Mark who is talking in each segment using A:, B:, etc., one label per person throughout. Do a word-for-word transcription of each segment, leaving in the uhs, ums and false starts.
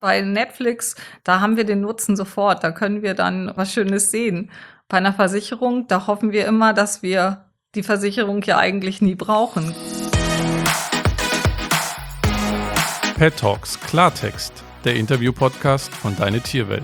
A: Bei Netflix, da haben wir den Nutzen sofort, da können wir dann was Schönes sehen. Bei einer Versicherung, da hoffen wir immer, dass wir die Versicherung ja eigentlich nie brauchen.
B: Pet Talks Klartext, der Interview-Podcast von Deine Tierwelt.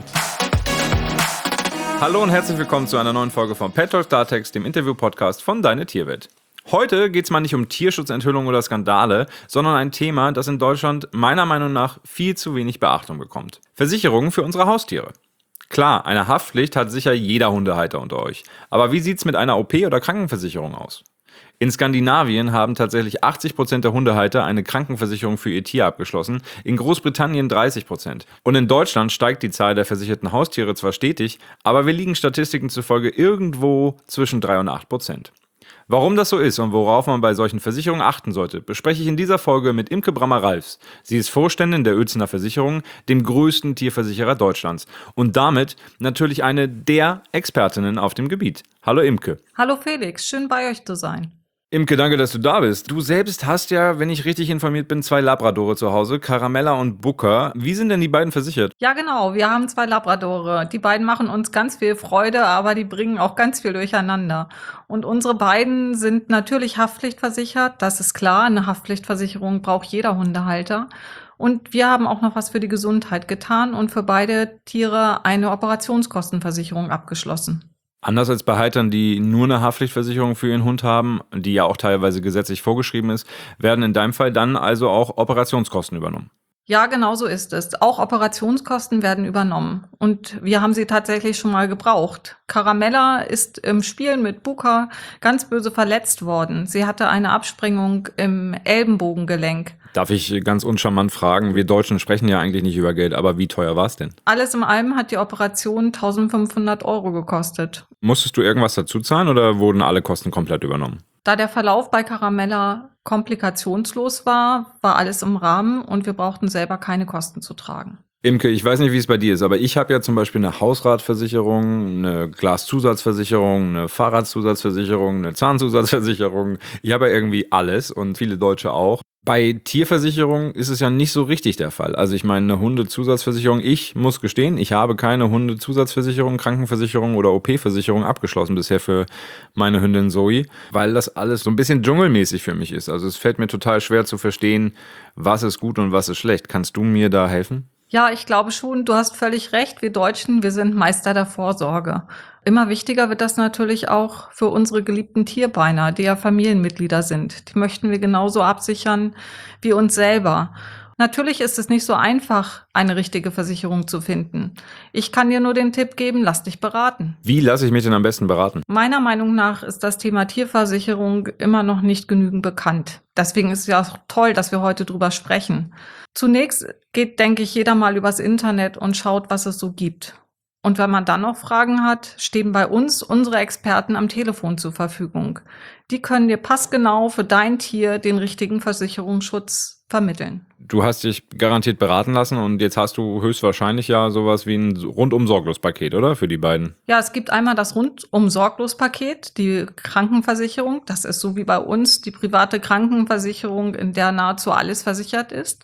C: Hallo und herzlich willkommen zu einer neuen Folge von Pet Talks Klartext, dem Interview-Podcast von Deine Tierwelt. Heute geht es mal nicht um Tierschutzenthüllungen oder Skandale, sondern ein Thema, das in Deutschland meiner Meinung nach viel zu wenig Beachtung bekommt. Versicherungen für unsere Haustiere. Klar, eine Haftpflicht hat sicher jeder Hundehalter unter euch. Aber wie sieht's mit einer O P- oder Krankenversicherung aus? In Skandinavien haben tatsächlich achtzig Prozent der Hundehalter eine Krankenversicherung für ihr Tier abgeschlossen, in Großbritannien dreißig Prozent. Und in Deutschland steigt die Zahl der versicherten Haustiere zwar stetig, aber wir liegen Statistiken zufolge irgendwo zwischen drei und acht Prozent. Warum das so ist und worauf man bei solchen Versicherungen achten sollte, bespreche ich in dieser Folge mit Imke Brammer-Ralfs. Sie ist Vorständin der Uelzener Versicherung, dem größten Tierversicherer Deutschlands und damit natürlich eine der Expertinnen auf dem Gebiet. Hallo Imke.
A: Hallo Felix, schön bei euch zu sein.
C: Imke, danke, dass du da bist. Du selbst hast ja, wenn ich richtig informiert bin, zwei Labradore zu Hause, Caramella und Booker. Wie sind denn die beiden versichert?
A: Ja genau, wir haben zwei Labradore. Die beiden machen uns ganz viel Freude, aber die bringen auch ganz viel durcheinander. Und unsere beiden sind natürlich haftpflichtversichert, das ist klar. Eine Haftpflichtversicherung braucht jeder Hundehalter. Und wir haben auch noch was für die Gesundheit getan und für beide Tiere eine Operationskostenversicherung abgeschlossen.
C: Anders als bei Haltern, die nur eine Haftpflichtversicherung für ihren Hund haben, die ja auch teilweise gesetzlich vorgeschrieben ist, werden in deinem Fall dann also auch Operationskosten übernommen.
A: Ja, genau so ist es. Auch Operationskosten werden übernommen. Und wir haben sie tatsächlich schon mal gebraucht. Caramella ist im Spielen mit Booker ganz böse verletzt worden. Sie hatte eine Absprengung im Ellenbogengelenk.
C: Darf ich ganz uncharmant fragen, wir Deutschen sprechen ja eigentlich nicht über Geld, aber wie teuer war es denn?
A: Alles in allem hat die Operation eintausendfünfhundert Euro gekostet.
C: Musstest du irgendwas dazu zahlen oder wurden alle Kosten komplett übernommen?
A: Da der Verlauf bei Caramella komplikationslos war, war alles im Rahmen und wir brauchten selber keine Kosten zu tragen.
C: Imke, ich weiß nicht, wie es bei dir ist, aber ich habe ja zum Beispiel eine Hausratversicherung, eine Glaszusatzversicherung, eine Fahrradzusatzversicherung, eine Zahnzusatzversicherung. Ich habe ja irgendwie alles und viele Deutsche auch. Bei Tierversicherung ist es ja nicht so richtig der Fall. Also ich meine, eine Hundezusatzversicherung, ich muss gestehen, ich habe keine Hundezusatzversicherung, Krankenversicherung oder O P-Versicherung abgeschlossen bisher für meine Hündin Zoe, weil das alles so ein bisschen dschungelmäßig für mich ist. Also es fällt mir total schwer zu verstehen, was ist gut und was ist schlecht. Kannst du mir da helfen?
A: Ja, ich glaube schon, du hast völlig recht. Wir Deutschen, wir sind Meister der Vorsorge. Immer wichtiger wird das natürlich auch für unsere geliebten Tierbeiner, die ja Familienmitglieder sind. Die möchten wir genauso absichern wie uns selber. Natürlich ist es nicht so einfach, eine richtige Versicherung zu finden. Ich kann dir nur den Tipp geben, lass dich beraten.
C: Wie lasse ich mich denn am besten beraten?
A: Meiner Meinung nach ist das Thema Tierversicherung immer noch nicht genügend bekannt. Deswegen ist es ja auch toll, dass wir heute drüber sprechen. Zunächst geht, denke ich, jeder mal übers Internet und schaut, was es so gibt. Und wenn man dann noch Fragen hat, stehen bei uns unsere Experten am Telefon zur Verfügung. Die können dir passgenau für dein Tier den richtigen Versicherungsschutz vermitteln.
C: Du hast dich garantiert beraten lassen und jetzt hast du höchstwahrscheinlich ja sowas wie ein Rundum-Sorglos-Paket, oder? Für die beiden.
A: Ja, es gibt einmal das Rundum-Sorglos-Paket, die Krankenversicherung. Das ist so wie bei uns die private Krankenversicherung, in der nahezu alles versichert ist.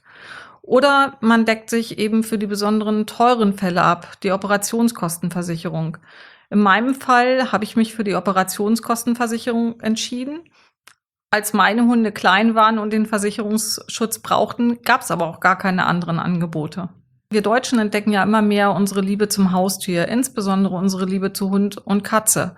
A: Oder man deckt sich eben für die besonderen teuren Fälle ab, die Operationskostenversicherung. In meinem Fall habe ich mich für die Operationskostenversicherung entschieden. Als meine Hunde klein waren und den Versicherungsschutz brauchten, gab es aber auch gar keine anderen Angebote. Wir Deutschen entdecken ja immer mehr unsere Liebe zum Haustier, insbesondere unsere Liebe zu Hund und Katze.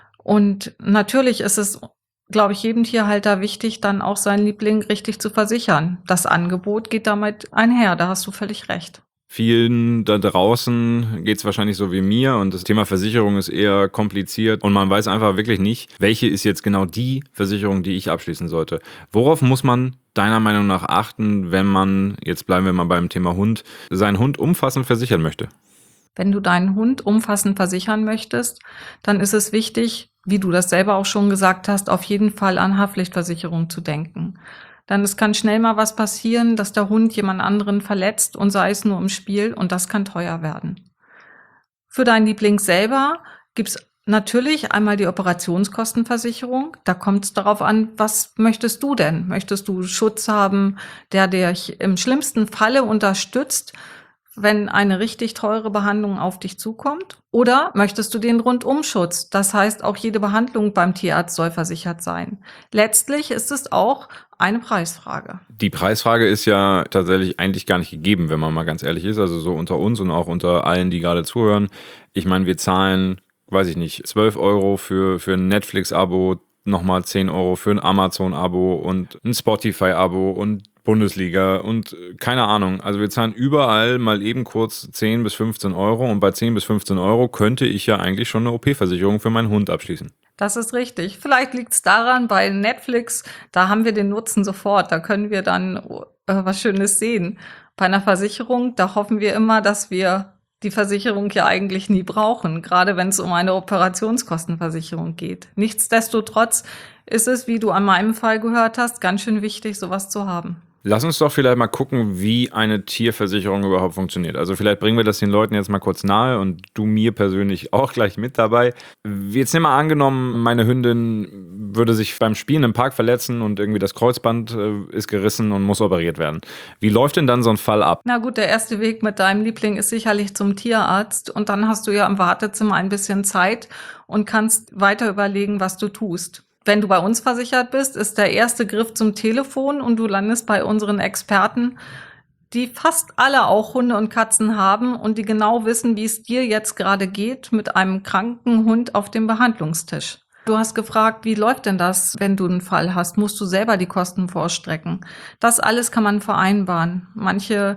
A: Und natürlich ist es, glaube ich, jedem Tierhalter wichtig, dann auch seinen Liebling richtig zu versichern. Das Angebot geht damit einher, da hast du völlig recht.
C: Vielen da draußen geht es wahrscheinlich so wie mir und das Thema Versicherung ist eher kompliziert und man weiß einfach wirklich nicht, welche ist jetzt genau die Versicherung, die ich abschließen sollte. Worauf muss man deiner Meinung nach achten, wenn man, jetzt bleiben wir mal beim Thema Hund, seinen Hund umfassend versichern möchte?
A: Wenn du deinen Hund umfassend versichern möchtest, dann ist es wichtig, wie du das selber auch schon gesagt hast, auf jeden Fall an Haftpflichtversicherung zu denken. Dann es kann schnell mal was passieren, dass der Hund jemand anderen verletzt und sei es nur im Spiel und das kann teuer werden. Für deinen Liebling selber gibt es natürlich einmal die Operationskostenversicherung. Da kommt es darauf an, was möchtest du denn? Möchtest du Schutz haben, der dich im schlimmsten Falle unterstützt, wenn eine richtig teure Behandlung auf dich zukommt? Oder möchtest du den Rundumschutz? Das heißt, auch jede Behandlung beim Tierarzt soll versichert sein. Letztlich ist es auch eine Preisfrage.
C: Die Preisfrage ist ja tatsächlich eigentlich gar nicht gegeben, wenn man mal ganz ehrlich ist. Also so unter uns und auch unter allen, die gerade zuhören. Ich meine, wir zahlen, weiß ich nicht, zwölf Euro für, für ein Netflix-Abo, nochmal zehn Euro für ein Amazon-Abo und ein Spotify-Abo und Bundesliga und keine Ahnung. Also wir zahlen überall mal eben kurz zehn bis fünfzehn Euro und bei zehn bis fünfzehn Euro könnte ich ja eigentlich schon eine O P-Versicherung für meinen Hund abschließen.
A: Das ist richtig. Vielleicht liegt es daran, bei Netflix, da haben wir den Nutzen sofort. Da können wir dann äh, was Schönes sehen. Bei einer Versicherung, da hoffen wir immer, dass wir die Versicherung ja eigentlich nie brauchen, gerade wenn es um eine Operationskostenversicherung geht. Nichtsdestotrotz ist es, wie du an meinem Fall gehört hast, ganz schön wichtig, sowas zu haben.
C: Lass uns doch vielleicht mal gucken, wie eine Tierversicherung überhaupt funktioniert. Also vielleicht bringen wir das den Leuten jetzt mal kurz nahe und du mir persönlich auch gleich mit dabei. Jetzt nimm mal angenommen, meine Hündin würde sich beim Spielen im Park verletzen und irgendwie das Kreuzband äh, ist gerissen und muss operiert werden. Wie läuft denn dann so ein Fall ab?
A: Na gut, der erste Weg mit deinem Liebling ist sicherlich zum Tierarzt und dann hast du ja im Wartezimmer ein bisschen Zeit und kannst weiter überlegen, was du tust. Wenn du bei uns versichert bist, ist der erste Griff zum Telefon und du landest bei unseren Experten, die fast alle auch Hunde und Katzen haben und die genau wissen, wie es dir jetzt gerade geht mit einem kranken Hund auf dem Behandlungstisch. Du hast gefragt, wie läuft denn das, wenn du einen Fall hast? Musst du selber die Kosten vorstrecken? Das alles kann man vereinbaren. Manche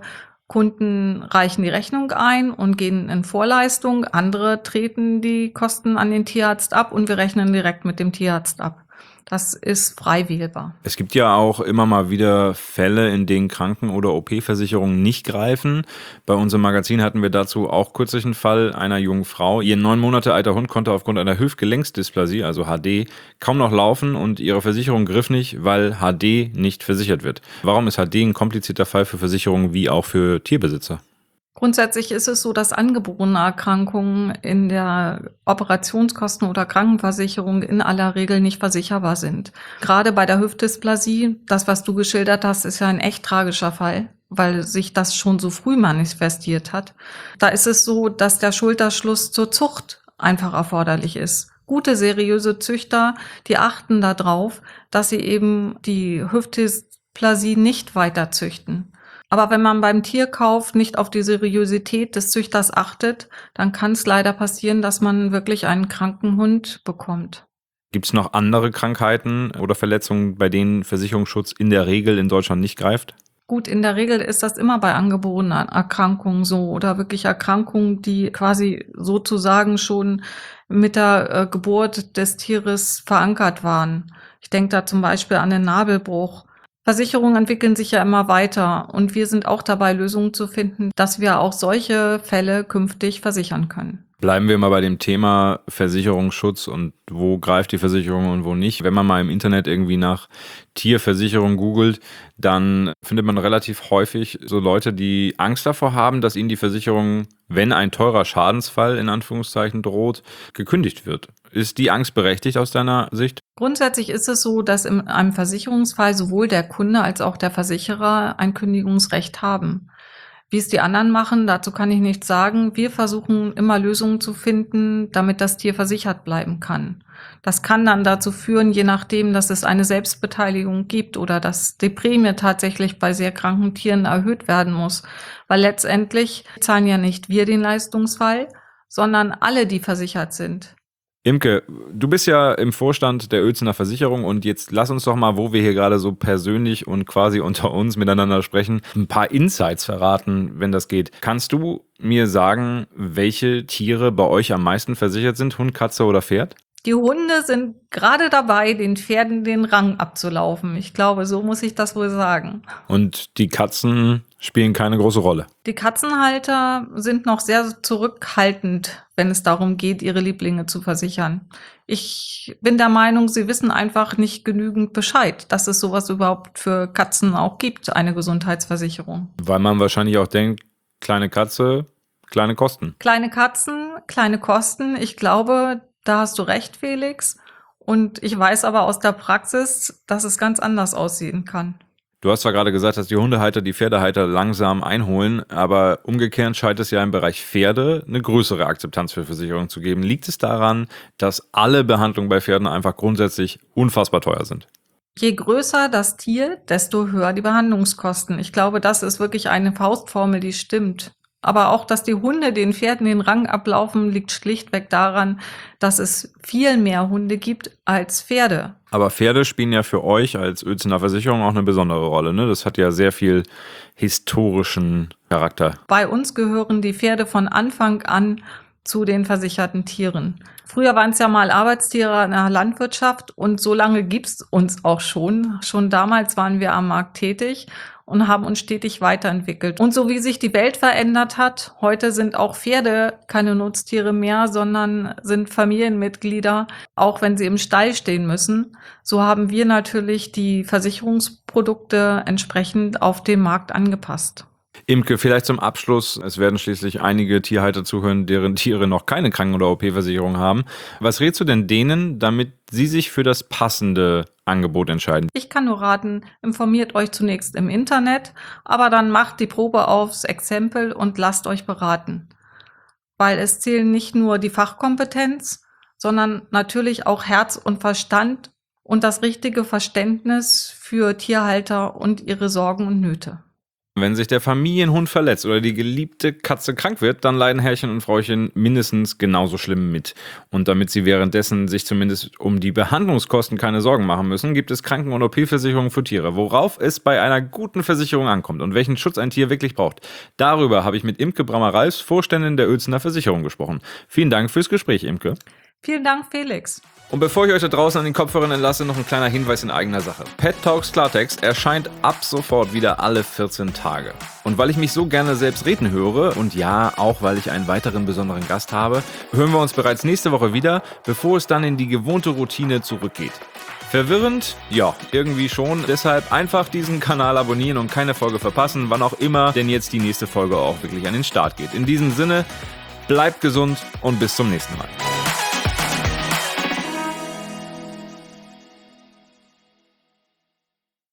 A: Kunden reichen die Rechnung ein und gehen in Vorleistung. Andere treten die Kosten an den Tierarzt ab und wir rechnen direkt mit dem Tierarzt ab. Das ist frei wählbar.
C: Es gibt ja auch immer mal wieder Fälle, in denen Kranken- oder O P-Versicherungen nicht greifen. Bei unserem Magazin hatten wir dazu auch kürzlich einen Fall einer jungen Frau. Ihr neun Monate alter Hund konnte aufgrund einer Hüftgelenksdysplasie, also H D, kaum noch laufen und ihre Versicherung griff nicht, weil H D nicht versichert wird. Warum ist H D ein komplizierter Fall für Versicherungen wie auch für Tierbesitzer?
A: Grundsätzlich ist es so, dass angeborene Erkrankungen in der Operationskosten- oder Krankenversicherung in aller Regel nicht versicherbar sind. Gerade bei der Hüftdysplasie, das, was du geschildert hast, ist ja ein echt tragischer Fall, weil sich das schon so früh manifestiert hat. Da ist es so, dass der Schulterschluss zur Zucht einfach erforderlich ist. Gute, seriöse Züchter, die achten darauf, dass sie eben die Hüftdysplasie nicht weiter züchten. Aber wenn man beim Tierkauf nicht auf die Seriosität des Züchters achtet, dann kann es leider passieren, dass man wirklich einen kranken Hund bekommt.
C: Gibt es noch andere Krankheiten oder Verletzungen, bei denen Versicherungsschutz in der Regel in Deutschland nicht greift?
A: Gut, in der Regel ist das immer bei angeborenen Erkrankungen so oder wirklich Erkrankungen, die quasi sozusagen schon mit der äh, Geburt des Tieres verankert waren. Ich denke da zum Beispiel an den Nabelbruch. Versicherungen entwickeln sich ja immer weiter und wir sind auch dabei, Lösungen zu finden, dass wir auch solche Fälle künftig versichern können.
C: Bleiben wir mal bei dem Thema Versicherungsschutz und wo greift die Versicherung und wo nicht. Wenn man mal im Internet irgendwie nach Tierversicherung googelt, dann findet man relativ häufig so Leute, die Angst davor haben, dass ihnen die Versicherung, wenn ein teurer Schadensfall in Anführungszeichen droht, gekündigt wird. Ist die Angst berechtigt aus deiner Sicht?
A: Grundsätzlich ist es so, dass in einem Versicherungsfall sowohl der Kunde als auch der Versicherer ein Kündigungsrecht haben. Wie es die anderen machen, dazu kann ich nichts sagen. Wir versuchen immer Lösungen zu finden, damit das Tier versichert bleiben kann. Das kann dann dazu führen, je nachdem, dass es eine Selbstbeteiligung gibt oder dass die Prämie tatsächlich bei sehr kranken Tieren erhöht werden muss. Weil letztendlich zahlen ja nicht wir den Leistungsfall, sondern alle, die versichert sind.
C: Imke, du bist ja im Vorstand der Uelzener Versicherung und jetzt lass uns doch mal, wo wir hier gerade so persönlich und quasi unter uns miteinander sprechen, ein paar Insights verraten, wenn das geht. Kannst du mir sagen, welche Tiere bei euch am meisten versichert sind? Hund, Katze oder Pferd?
A: Die Hunde sind gerade dabei, den Pferden den Rang abzulaufen. Ich glaube, so muss ich das wohl sagen.
C: Und die Katzen spielen keine große Rolle.
A: Die Katzenhalter sind noch sehr zurückhaltend, wenn es darum geht, ihre Lieblinge zu versichern. Ich bin der Meinung, sie wissen einfach nicht genügend Bescheid, dass es sowas überhaupt für Katzen auch gibt, eine Gesundheitsversicherung.
C: Weil man wahrscheinlich auch denkt, kleine Katze, kleine Kosten.
A: Kleine Katzen, kleine Kosten. Ich glaube, da hast du recht, Felix. Und ich weiß aber aus der Praxis, dass es ganz anders aussehen kann.
C: Du hast zwar gerade gesagt, dass die Hundehalter die Pferdehalter langsam einholen, aber umgekehrt scheint es ja im Bereich Pferde eine größere Akzeptanz für Versicherungen zu geben. Liegt es daran, dass alle Behandlungen bei Pferden einfach grundsätzlich unfassbar teuer sind?
A: Je größer das Tier, desto höher die Behandlungskosten. Ich glaube, das ist wirklich eine Faustformel, die stimmt. Aber auch, dass die Hunde den Pferden den Rang ablaufen, liegt schlichtweg daran, dass es viel mehr Hunde gibt als Pferde.
C: Aber Pferde spielen ja für euch als Uelzener Versicherung auch eine besondere Rolle, ne? Das hat ja sehr viel historischen Charakter.
A: Bei uns gehören die Pferde von Anfang an zu den versicherten Tieren. Früher waren es ja mal Arbeitstiere in der Landwirtschaft und so lange gibt's uns auch schon. Schon damals waren wir am Markt tätig und haben uns stetig weiterentwickelt. Und so wie sich die Welt verändert hat, heute sind auch Pferde keine Nutztiere mehr, sondern sind Familienmitglieder, auch wenn sie im Stall stehen müssen. So haben wir natürlich die Versicherungsprodukte entsprechend auf den Markt angepasst.
C: Imke, vielleicht zum Abschluss. Es werden schließlich einige Tierhalter zuhören, deren Tiere noch keine Kranken- oder O P-Versicherung haben. Was rätst du denn denen, damit sie sich für das passende Angebot entscheiden?
A: Ich kann nur raten, informiert euch zunächst im Internet, aber dann macht die Probe aufs Exempel und lasst euch beraten. Weil es zählen nicht nur die Fachkompetenz, sondern natürlich auch Herz und Verstand und das richtige Verständnis für Tierhalter und ihre Sorgen und Nöte.
C: Wenn sich der Familienhund verletzt oder die geliebte Katze krank wird, dann leiden Herrchen und Frauchen mindestens genauso schlimm mit. Und damit sie währenddessen sich zumindest um die Behandlungskosten keine Sorgen machen müssen, gibt es Kranken- und O P-Versicherungen für Tiere. Worauf es bei einer guten Versicherung ankommt und welchen Schutz ein Tier wirklich braucht, darüber habe ich mit Imke Brammer-Ralfs, Vorständin der Uelzener Versicherung, gesprochen. Vielen Dank fürs Gespräch, Imke.
A: Vielen Dank, Felix.
C: Und bevor ich euch da draußen an den Kopfhörern entlasse, noch ein kleiner Hinweis in eigener Sache. Pet Talks Klartext erscheint ab sofort wieder alle vierzehn Tage. Und weil ich mich so gerne selbst reden höre und ja, auch weil ich einen weiteren besonderen Gast habe, hören wir uns bereits nächste Woche wieder, bevor es dann in die gewohnte Routine zurückgeht. Verwirrend? Ja, irgendwie schon. Deshalb einfach diesen Kanal abonnieren und keine Folge verpassen, wann auch immer denn jetzt die nächste Folge auch wirklich an den Start geht. In diesem Sinne, bleibt gesund und bis zum nächsten Mal.